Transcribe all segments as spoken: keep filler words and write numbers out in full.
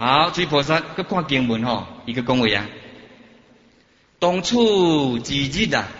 好，水菩萨佮看经文吼，伊佮讲话啊，当初之日啊，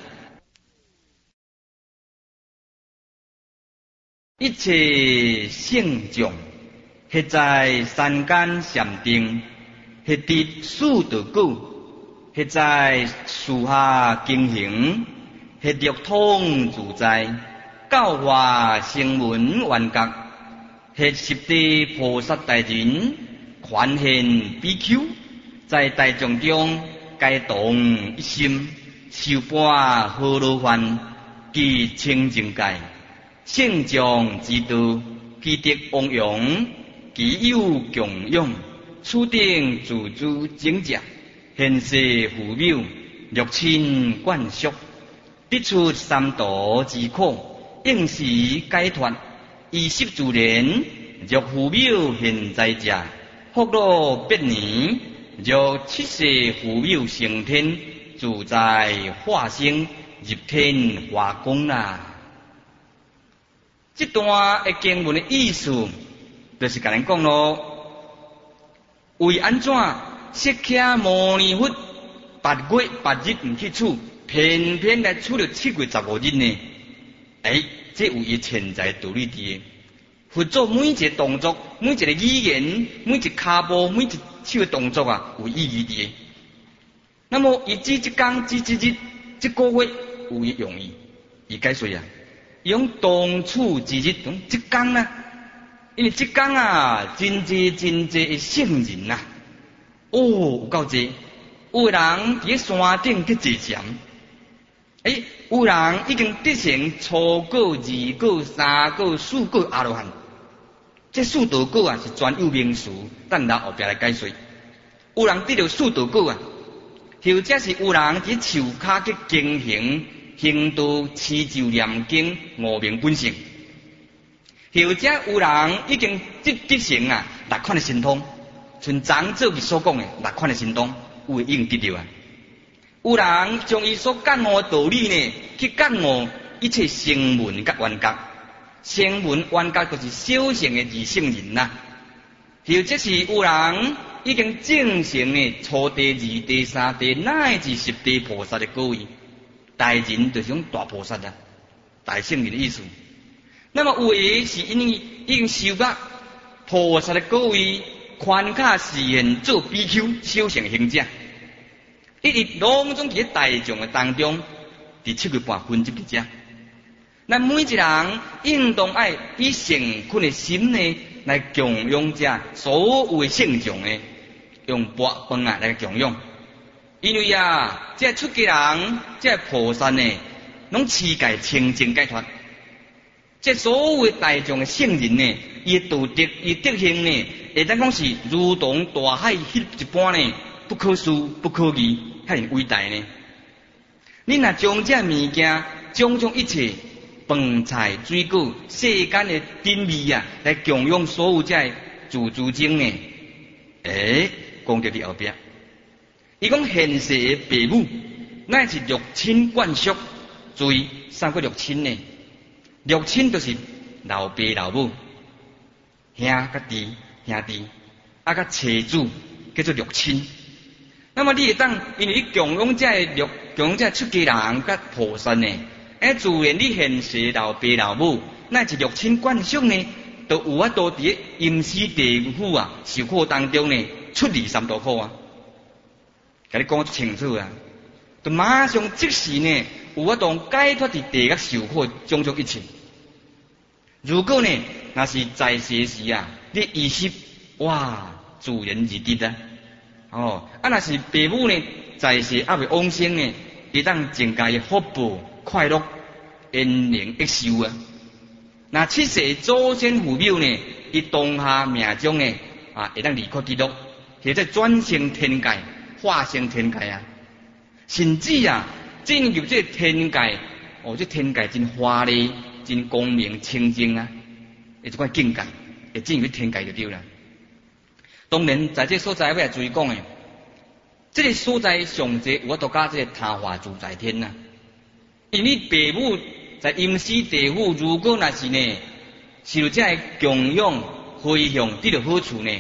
一切圣众，迄在山间禅定，迄伫四道果，迄在树下经行，迄六通自在，教化声闻缘觉，迄十地菩萨大人，权现比丘，在大众中皆同一心，受般何罗汉，具清净界。圣众之道，其德汪洋，其有供养，此等自诸境界，现世富妙，六亲眷属，得出三途之苦，应时解脱，二十诸年，若富妙现在者，福乐百年，若七世富妙成天，自在化生，入天化光啦。这段的经文的意思，就是甲咱讲咯，为安怎释迦牟尼佛八月八日唔去处，偏偏来处了七月十五日呢？哎，这有伊潜在道理伫的。佛做每一个动作，每一个语言，每一骹步，每一手的动作啊，有意义伫的。那么伊指即天、指即日、即个月有伊用意，伊解说啊。用当初之日，用即天啊，因为即天啊，真济真济的圣人啊，哦，有够济，有人伫山顶去坐禅，诶，有人已经得成初果、二果、三果、四果阿罗汉，这四道果啊是专有名词，等咱后壁来解说。有人得到四道果啊，或者是有人伫树骹去经行。行道持咒念经无明本性，或者有人已经得得成啊六款的神通，像长者所讲的六款的神通，有会应得到啊。有人将伊所感悟的道理呢，去感悟一切声闻甲缘觉，声闻缘觉就是小乘的二圣人呐、啊。或者是有人已经证成呢初地、二地、三地，乃至十地菩萨的果位。大人就是种大菩萨啊，大圣人的意思。那么有的是因为已经修到菩萨的果位，宽卡示现做比丘小乘行者，一直拢总伫大众的当中，伫七月半分集伫遮。咱每一人应当爱以诚恳的心呢来供养者所有的圣众呢，用钵饭啊来供养。因为啊，这出家人，这菩萨呢，拢持戒清净解脱。这所有大众的圣人呢，伊道德、伊德行呢，会当讲是如同大海迄一般呢，不可思、不可议，遐尔伟大呢。你若将这物件，种种一切饭菜水果、世间的珍味啊，来供养所有这自助精呢，诶，讲到伫后壁。伊讲现世的父母，乃是六亲眷属，注意三个六亲呢？六亲就是老爸老母、兄甲弟、兄弟，啊甲妻子叫做六亲。那么你会当，因为你供养这六供养这出家人甲菩萨呢，诶，自然你现世老爸老母，乃是六亲眷属呢，都有法度伫阴司地府啊受苦当中呢，出离三途苦啊。甲你讲清楚啊，就马上即时呢，有法度解脱伫地狱受苦种种一切。如果呢，若是在世时啊，你意识哇，自然而得啊。哦，啊，若是父母呢，在世还未往生呢，会当增加伊福报、快乐、延年益寿啊。那七世祖先父母呢，伊当下命中呢，啊，会当离开地狱，或者转生天界。化生天界啊，甚至啊，进入这天界，哦，这天界真华丽、真光明、清净啊，会一款境界，会进入天界就对了。当然，在这所在要来注意讲诶，这个所在上济我都加这个他化自在天呐、啊，因为父母在阴司地府，如果那是呢，受这供养回向得到好处呢，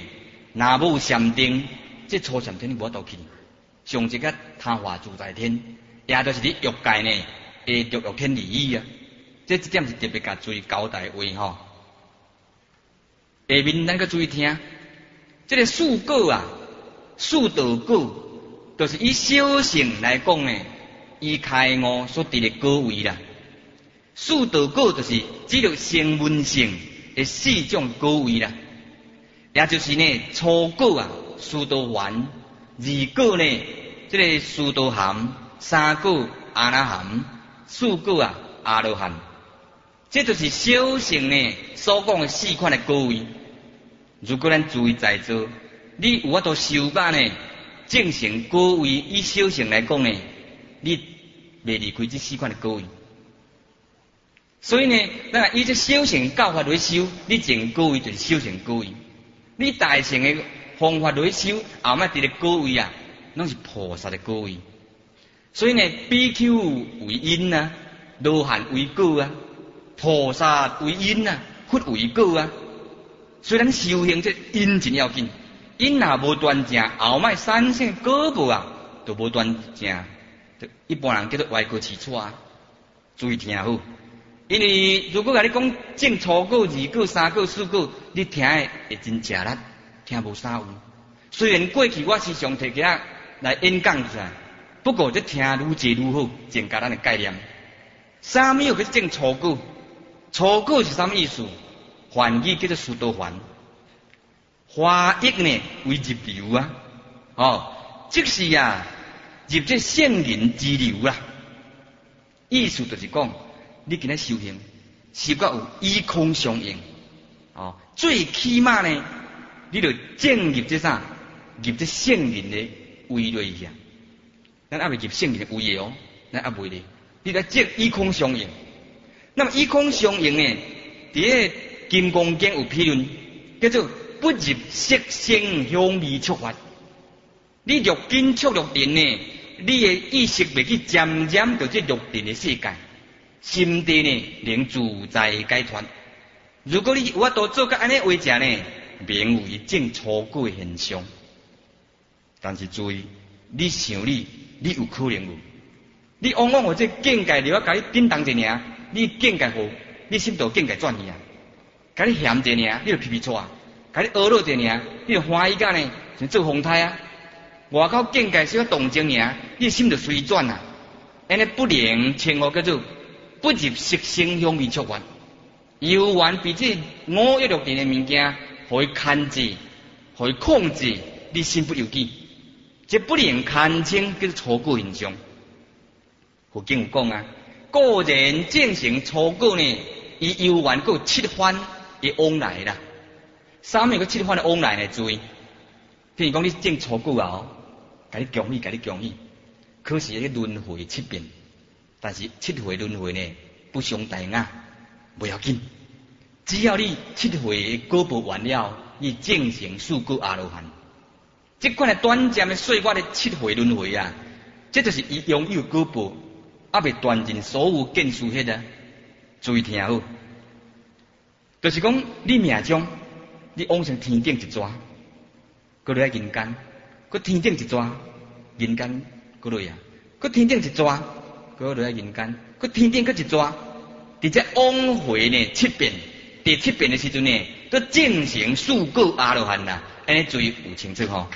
若无禅定，这初禅天你无法度去。上一个他化自在天，也就是你欲界呢，会着欲天利益啊。这一点是特别甲注意交代话吼。下面咱个注意听，这个四果啊，四道果，就是以小乘来讲呢，以开悟所得的果位啦。四道果就是只有声闻性的四种果位啦，也就是呢，初果啊，殊多丸；二果呢，这个殊多含；三果阿那含；四果啊，阿罗汉。这就是小乘呢所讲的四款的果位。如果咱注意在做，你有法度修法呢，正成果位，以小乘来讲呢，你袂离开这四款的果位。所以呢，咱以这小乘教法来修，你证果位就是小乘果位；你大乘的方法来修，后摆得的果位啊，拢是菩萨的果位。所以呢，比丘为因啊，罗汉为果啊，菩萨为因啊，佛为果啊。虽然修行这因真要紧，因若无断正，后摆产生果报啊，都无断正。一般人叫做歪果起错啊，注意听好。因为如果甲你讲正初果、二果、三果、四果，你听的会真吃力，听无啥有。虽然过去我时常摕起来来演讲出来，不过这听愈济愈好，增加咱的概念。啥物叫正初果？初果是啥物意思？梵语叫做殊多梵，华译呢为入流啊，哦，即是啊入这圣人之流啊。意思就是讲，你今仔修行，是够有依空相应，哦，最起码呢，你就正入这啥，入这圣人的位落去啊。咱还未入圣人的位哦，咱还未咧，你来正依空相应。那么依空相应呢，伫个金刚经有批论，叫做不入色声香味触法。你入金触入定呢，你的意识袂去沾染到这入定的世界，心地呢能自在解脱。如果你有法度做甲安尼为者呢，名为正初果的现象。但是注意，你想你，你有可能有，你往往有这境界了，甲你叮当一尔，你境界好，你心度境界转去啊。甲你嫌一尔，你就皮皮错啊；甲你恶乐一尔，你就欢喜甲呢，像做风台啊。外口境界小可动静尔，你心就随转啊。安尼不能称呼叫做不入色声香味触法，由缘比这五欲六尘的物件，互伊牵制，互伊控制，你心不由己。这不能堪称叫做初果现象。佛经有讲啊，个人正成初果呢，伊由缘有七番的往来啦。啥物个七番的往来呢？注意，譬如讲你正初果啊，甲你恭喜，甲你恭喜。可是迄轮回七遍，但是七回轮回呢不相大雅，不要紧。只要你七回果报完了，你正成四果阿罗汉。这款的短暂的岁月的七回轮回啊，这就是伊拥有果报，还未断尽所有见识迄个。注意听好，就是讲你命中，你往上天顶一抓，搁落来人间，搁天顶一抓，人间搁落啊，搁天顶一抓，搁落来人间，搁天顶搁一抓，伫这往回呢七遍，第七遍的时阵呢，都正成四果阿罗汉啦。安尼注意有清楚吼。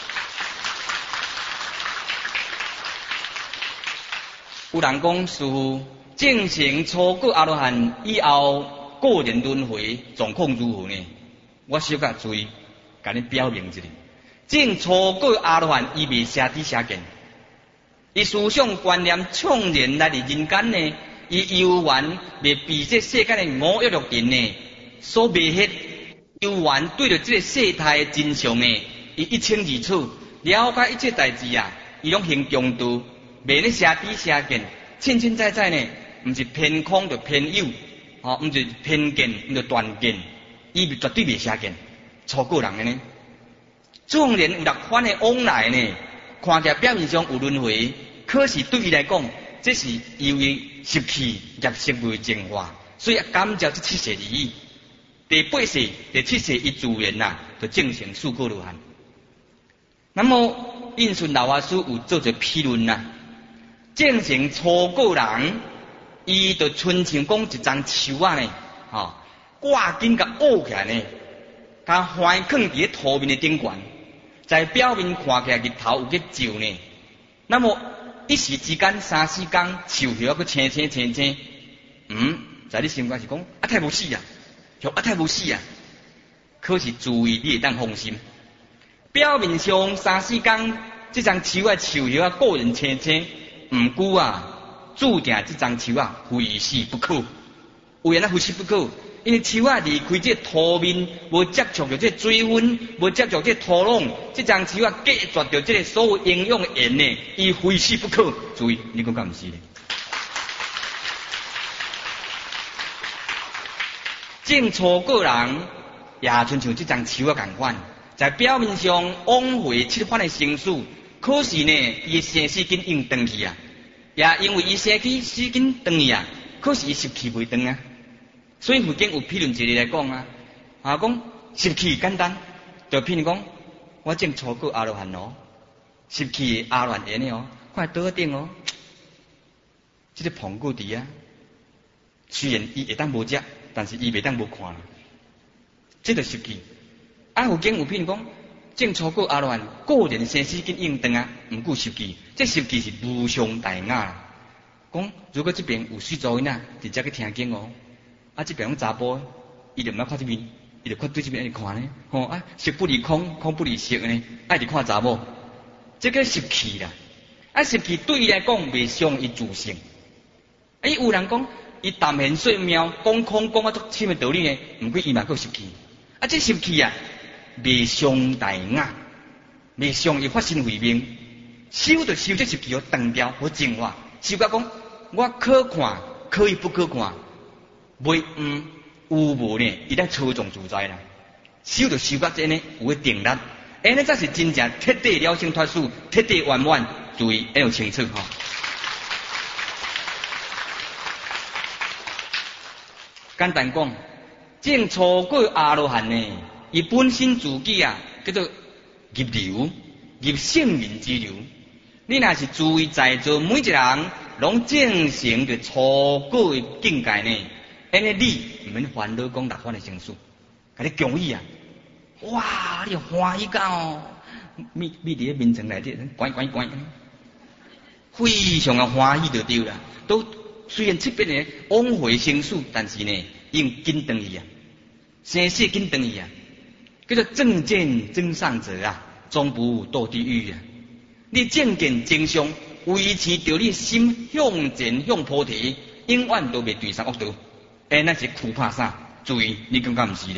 有人讲师父正成初果阿罗汉以后，个人轮回状况如何呢？我小可注意，甲你表明一下。正初果阿罗汉伊未舍知舍见，伊思想观念创然来伫人间呢，伊由缘未被这世间的五欲六尘呢所迷惑，由缘对着这个世态的真相呢，伊一清二楚，了解一切代志啊，伊拢行中道。袂咧舍知舍见，凊凊在在呢，毋是偏空就偏有，吼，毋是偏见，毋是断见，伊绝对袂舍见。初果人的呢，纵然有六番的往来呢，看起来表面上有轮回，可是对伊来讲，这是由于习气业色未净化，所以感召这七世利益。第八世、第七世伊自然呐， 就正成四果罗汉。那么印顺老法师有做者批论呐，正成初果人，伊就亲像讲一张树啊呢，吼，挂紧甲拗起来呢，甲怀放伫咧土面的顶悬，在表面看起来日头有去照呢。那么一时之间三四工，树叶啊，佮青青青青，嗯，在你心肝是讲啊太无死啊，就啊太无死啊。可是注意你会当放心，表面上三四工，这张树啊树叶啊个人青青，毋久啊，注定这张树啊非死不可。为安那非死不可？因为树啊离开这土面，无接触着这水分，无接触这土壤，这张树啊隔绝着这个所有营养的源呢，伊非死不可。注意，你讲敢毋是咧？正初果人也亲像这张树啊共款，在表面上往回七番的生死，可是呢，伊生死紧用断去啊，也因为伊生死死紧断去啊，可是伊失去袂断啊。所以佛经有批论一个来讲啊，啊讲失去简单，就譬如讲，我正初果阿罗汉哦，失去阿罗汉缘哦，看倒顶哦，这个胖骨伫啊，虽然伊会当无食，但是伊袂当无看，这就失去。啊，佛经有譬如讲，正初果阿罗汉，个人生死紧应断啊，毋过失去，这失去是无上大雅。讲如果这边有水族囡仔，直接去听经哦。啊，这边讲查甫，伊就毋捌看这边，伊就看对这边安尼看呢。吼啊，色不离空，空不离色呢，爱伫看查某，这个失去啦。啊，失去对伊来讲袂伤伊自性。啊，有人讲伊谈言说妙，讲空讲啊足深的道理呢，毋过伊嘛佫失去。啊，这失去啊，袂伤大雅，袂伤伊发心慧命。修就修这失去，互断掉，互净化。修甲讲，我可看，可以不可看。袂毋有无呢？伊当操纵自在啦。修就修到这呢，有个定力，安尼才是真正彻底了生脱死，彻底圆满。注意要清楚吼。简单讲，正初果阿罗汉呢，伊本身自己啊，叫做入流，入圣人之流。你若是注意在座每一个人，拢正成着初果的境界呢。安尼你毋免烦恼讲六番的生死，甲你恭喜啊！哇，你欢喜到咪咪伫咧眠床内底，乖乖乖，非常的欢喜就对啦。都虽然这边呢往回生死，但是呢，用紧断去啊，生死紧断去啊，叫做正见真上者啊，终不堕地狱啊。你正见真相，维持着你心向前向菩提，永远都袂对上恶道。哎，那是苦怕啥？注意，你感觉毋是咧？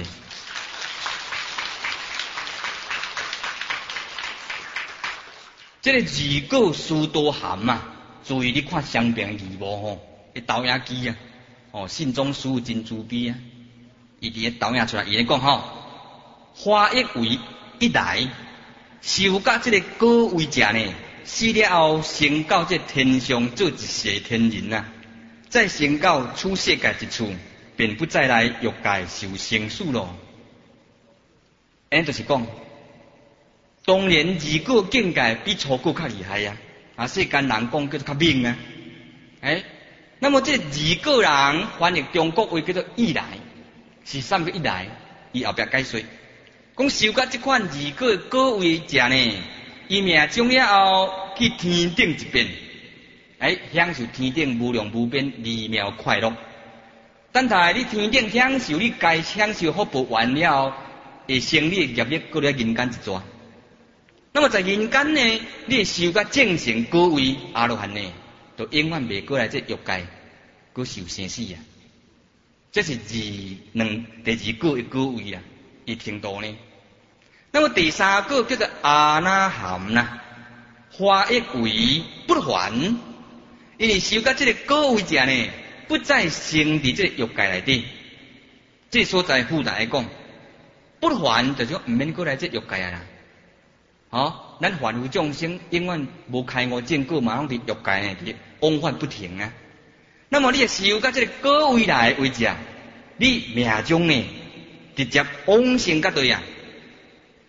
这个字果书多含嘛，注意你看相平字幕吼，迄导演机啊，哦，信中书真慈悲啊，伊伫个导演出来，伊咧讲吼，花一为一来，受甲这个果为食呢，死了后升到这天上做一世天人啊。再升到出世界一处，便不再来欲界受生死咯。安就是讲，当然二果境界比初果较厉害呀、啊。啊，世间人讲叫做较猛啊。哎，那么这二果人翻译中国话叫做一来，是三个一来，伊后壁解说，讲受到这款二果的果位食呢，伊命中了后去天顶一边。哎，享受天顶无量无边微妙快乐。等待你天顶享受你该享受福报完了，会生你的业力过来人间一抓。那么在人间呢，你受到正成果位阿罗汉呢，就永远袂过来这欲界，佮受生死啊。这是二两第二果的果位啊，伊程度呢。那么第三个叫做阿那含呐，化一为不还。因为受到这个果位者呢，不再生伫这个欲界内底。这所在复杂来讲，不还就是讲毋免过来这欲界啊啦。哦，咱凡夫众生永远无开悟正果，马上伫欲界内底往返不停啊。那么你也受到这个果位来为者，你命中呢直接往生到对啊。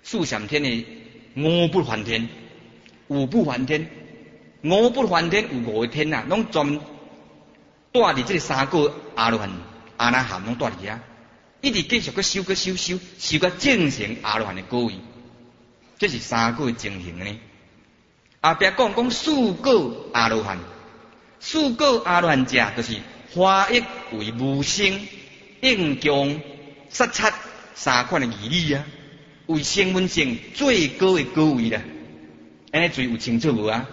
四禅天的五不还天，五不还天，五不还天有五个天啊，拢专门带伫这个三个阿罗汉、阿那含拢带伫遐，一直继续去修、去修、修，修到正成阿罗汉的果位，这是三个情形呢。后壁讲讲四个阿罗汉，四个阿罗汉者就是化育为无生、应供、杀杀三款的义理啊，为声闻性最高的果位啦。安尼注意有清楚无啊？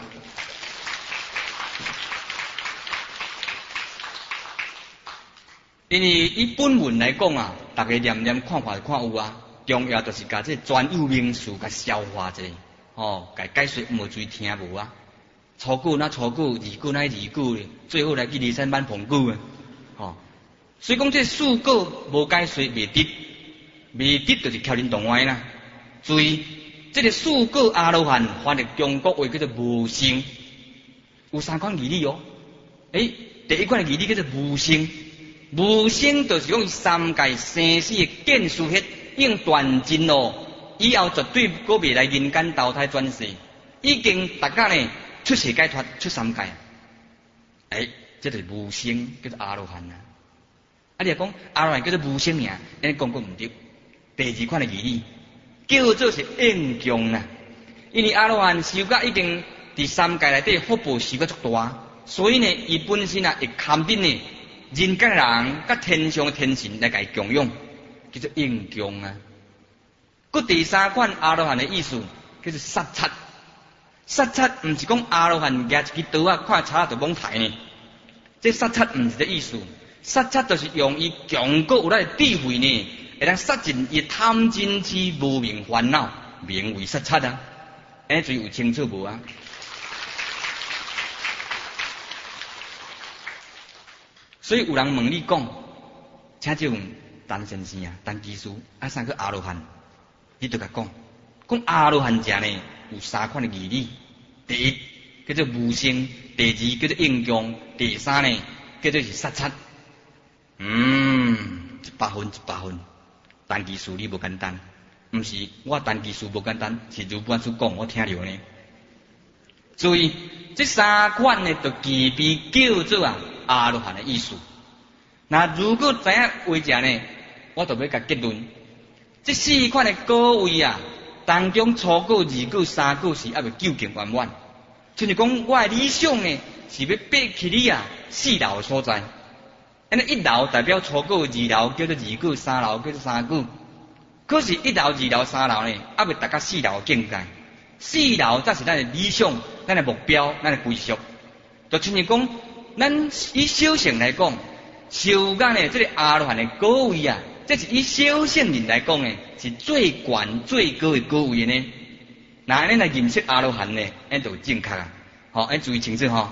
因为以本文来讲啊，大家念念看法看有啊，重要就是甲这专有名词甲消化者，哦，甲解说无注意听无啊？初句那初句，二句那二句，最后来去二三版旁句啊，哦，所以讲这四个无解说未得，未得就是敲人动歪啦。注意，这个四个阿罗汉翻译中国话叫做无生，有三款义理哦。诶，第一款义理叫做无生。无生就是讲三界生死的见识迄应断尽咯，以后绝对搁未来人间投胎转世，已经大家呢出世解脱出三界，诶，这就是无生，叫做阿罗汉啊。啊，你若讲阿罗汉叫做无生尔，安尼讲过唔对。第二款的义理叫做是应供啦，因为阿罗汉修甲已经伫三界内底福报修甲足大，所以呢，伊本身啊会堪顶呢。人间人甲天上的天神来甲伊供养，叫做应供啊。佮第三款阿罗汉的意思叫做杀贼。杀贼毋是讲阿罗汉举一支刀啊，看叉就往抬呢。这杀贼毋是这意思，杀贼就是用伊强过有咱的智慧呢，会当杀尽伊贪嗔痴无明烦恼，名为杀贼啊。安尼注意有清楚无啊？所以有人问你讲，请这种陈先生啊、陈技师啊，三个阿罗汉，你就甲讲，讲阿罗汉者呢有三款的义理，第一叫做无生，第二叫做应供，第三呢叫做是杀贼。嗯，一百分一百分，陈技师你无简单，毋是我陈技师无简单，是如本书讲我听着呢。注意，这三款呢，就具备叫做啊。阿罗汉的意思。那如果知影为者呢，我就要甲结论。这四款的果位啊，当中初果、二果、三果是还未究竟圆满。就是讲，我的理想呢，是要爬起你啊四楼的所在。安尼一楼代表初果，二楼叫做二果，三楼叫做三果。可是，一楼、二楼、三楼呢，还未达到四楼的境界。四楼才是咱的理想、咱的目标、咱的归宿。就亲像讲。咱以小乘来讲，修干呢，这个阿罗汉的果位啊，这是以小乘人来讲呢，是最悬最高的果位呢。那安尼来认识阿罗汉呢，安就正确啊。好，安注意清楚吼。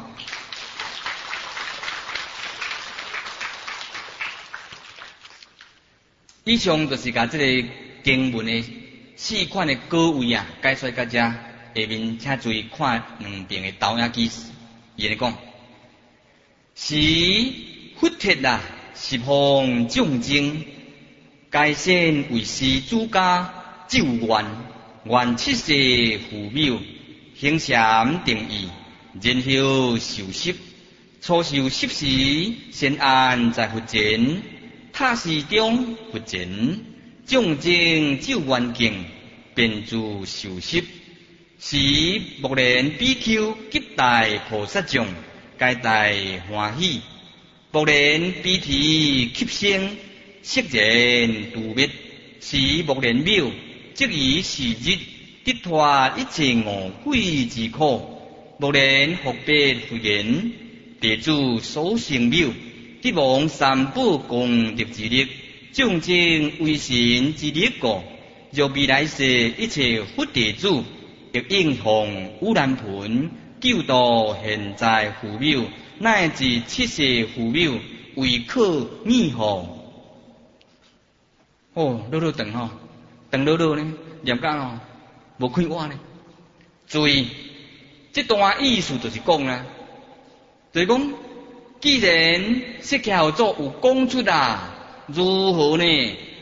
以上就是甲这个经文的四款的果位啊，解说到这。下面请注意看两边的导引记事，伊来讲。是佛铁啊，十方众生，该先为师主家救愿，愿七世父母，行禅定意，然后受习。初受习时，先安在佛前，塔寺中佛前，众生救愿境，便自受习。时目连比丘及大菩萨众。皆大欢喜，不然彼提吸声，悉然度灭。是目连妙，即以是日得脱一切恶鬼之苦。目连复别复言，地主所成妙，得望三宝功德之力，众生为神之力故。若未来世一切佛地主，亦应从乌兰盆。救度现在父母，乃至七世父母，为可密护。哦，老老长吼，长老老呢，念讲哦，无开我呢。注意，这段意思就是讲啦，就是讲，既然释迦佛祖有讲出啦，如何呢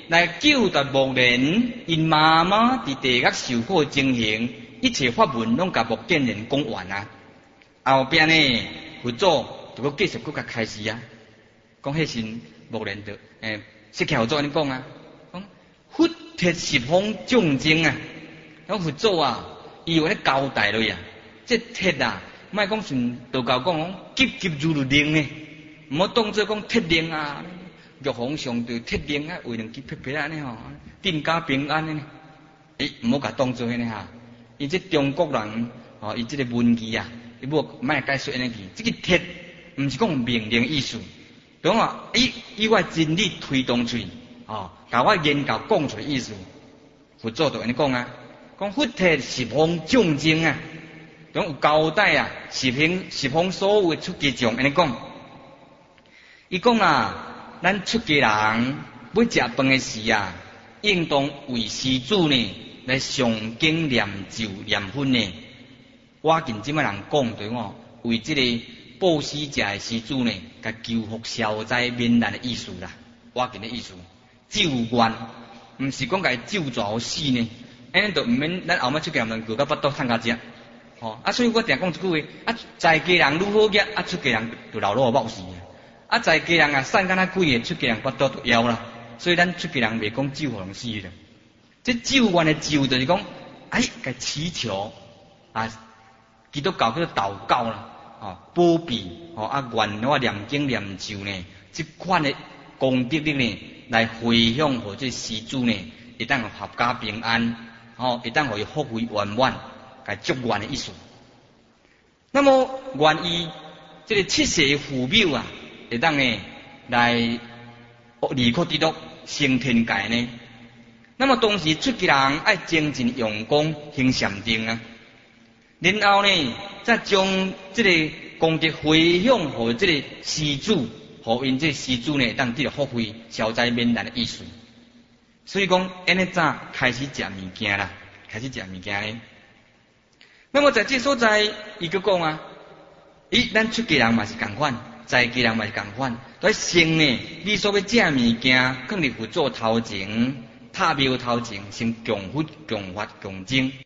来救达目连，因妈妈伫地狱受苦情形，一切法门拢甲目犍连讲完啊。后边呢，佛祖就搁继续搁甲开始啊，讲迄时目连着诶，释迦佛祖安尼讲啊，讲佛铁十方众生啊，讲佛祖啊，伊有咧交代落啊，这铁啊，莫讲顺道教讲急急如律令呢，毋好当做讲铁令啊。玉皇上帝铁令啊，为能去撇撇安尼吼，定家平安呢。诶，毋好甲当做安尼哈。伊这中国人吼，伊这个文字啊，伊无莫解说安尼去。这个铁毋是讲命令意思，懂啊？以以我真理推动出，吼，甲我研究讲出的意思。佛祖就安尼讲啊，讲佛铁十方众生啊，拢有交代啊，十方十方所有出家众安尼讲。伊讲啊。咱出家人要食饭的时啊，应当为施主呢来上经念咒念佛呢。我近即摆人讲对我为即个布施食的施主呢，甲求福消灾免难的意思啦。我近的意思，咒愿，毋是讲甲伊咒抓死呢。安尼就毋免咱后尾出家人叫到巴肚趁甲食。吼、哦、啊，所以我定讲一句话，啊，在家人愈好业，啊，出家人就老老冇事。啊，在家人啊，散干那几个出家人，巴肚都枵啦。所以咱出家人袂讲咒互人死啦。这咒愿的咒就是讲，哎，甲祈求啊，基督教叫做祷告啦，哦，保庇，哦啊，愿我念经念咒呢，这款的功德力呢，来回向互这施主呢，会当合家平安，哦，会当互伊福慧圆满，甲祝愿的意思。那么愿意这个七世父母啊。会当呢来离苦得乐升天界呢？那么当时出家人爱精进用功行禅定啊，然后呢再将这个功德回向给这个施主，互因这施主呢当得到福慧消灾免难的意思。所以讲，安尼早开始食物件啦，开始食物件呢。那么在这所在，伊个讲啊，咦，咱出家人嘛是共款。在家人嘛是共款，在先呢，你所要食物件，放伫佛祖头前，塔庙头前，先供佛、供法、供经。